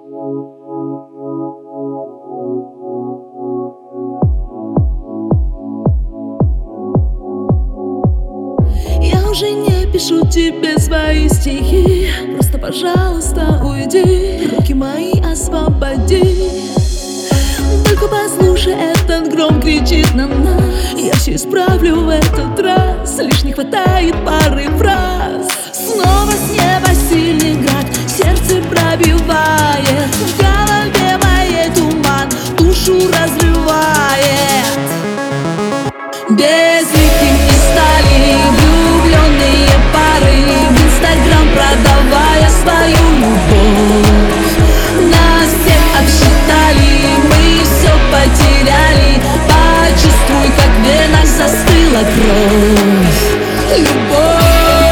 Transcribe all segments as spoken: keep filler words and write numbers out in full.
Я уже не пишу тебе свои стихи. Просто, пожалуйста, уйди, руки мои освободи. Только послушай, этот гром кричит на нас. Я все исправлю в этот раз, лишь не хватает пары фраз. Снова с неба сильный град, сердце пробивает, в голове моей туман душу разрывает. Безликим не стали влюбленные пары, в Инстаграм продавая свою любовь. Нас всех обсчитали, мы все потеряли. Почувствуй, как в венах застыла кровь. Любовь.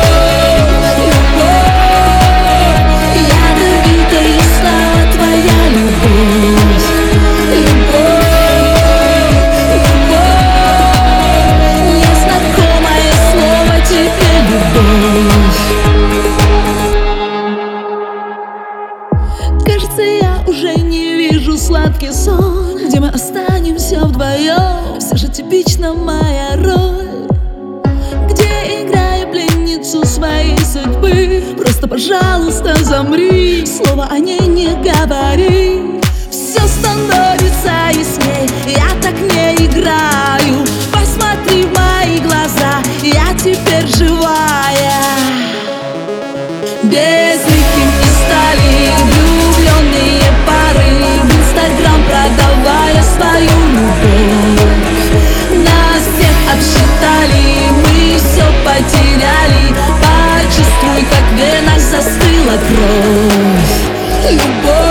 Кажется, я уже не вижу сладкий сон, где мы останемся вдвоем. Все же типична моя роль, где, играя пленницу своей судьбы, просто, пожалуйста, замри, слово о ней не говори. Все становится ясней, я так не играю. Посмотри в мои глаза, я теперь живая. Безликим не стали влюбленные пары, в Инстаграм продавая свою любовь. Нас всех обсчитали, мы все потеряли. Почувствуй, как в венах застыла кровь. Любовь.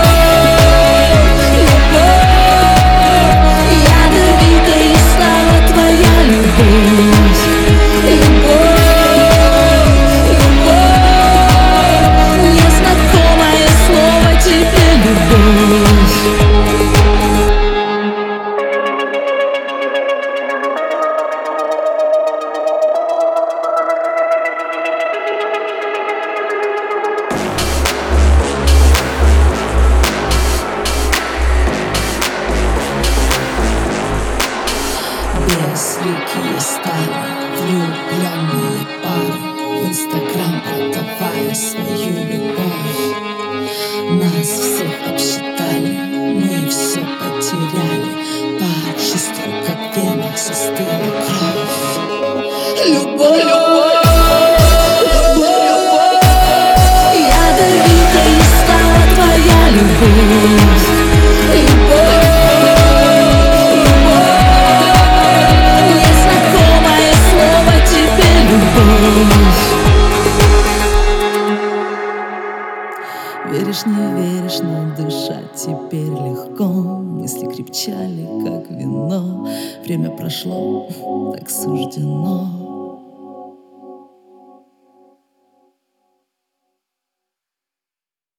Безликие стали влюбленные пары, в Инстаграм продавая свою любовь. Нас всех обсчитали, мы все потеряли. Почувствуй, как в венах застыла кровь. Любовь, любовь, ядовитой стала твоя любовь. Любовь. Веришь, не веришь, но дышать теперь легко. Мысли крепчали, как вино. Время прошло, так суждено.